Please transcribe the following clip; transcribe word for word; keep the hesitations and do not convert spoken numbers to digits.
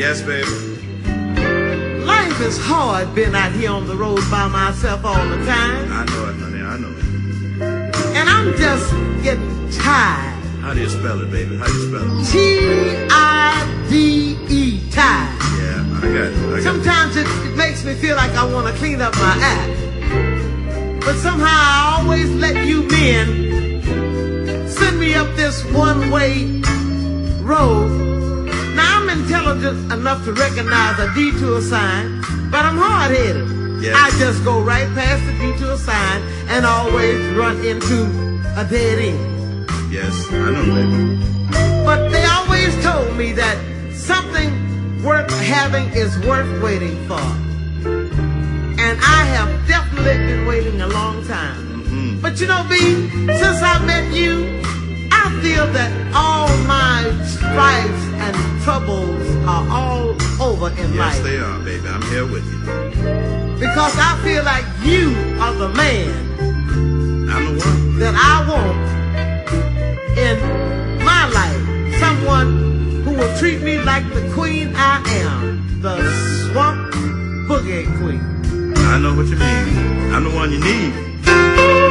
Yes, baby. Life is hard being out here on the road by myself all the time. I know it, honey. I know it. And I'm just getting tired. How do you spell it, baby? How do you spell it? T I D E, tired. Yeah, I got it. I got Sometimes it, it makes me feel like I want to clean up my act. But somehow I always let you men send me up this one-way road. Now I'm intelligent enough to recognize a detour sign, but I'm hard-headed. Yes. I just go right past the detour sign and always run into a dead end. Yes, I know, baby. But they always told me that something worth having is worth waiting for. And I have definitely been waiting a long time. Mm-hmm. But you know, B, since I met you, I feel that all my strifes and troubles are all over in Yes, life. they are, baby. I'm here with you. Because I feel like you are the man I'm the one. that I want in my life. Someone who will treat me like the queen I am, the swamp boogie queen. I know what you mean. I'm the one you need.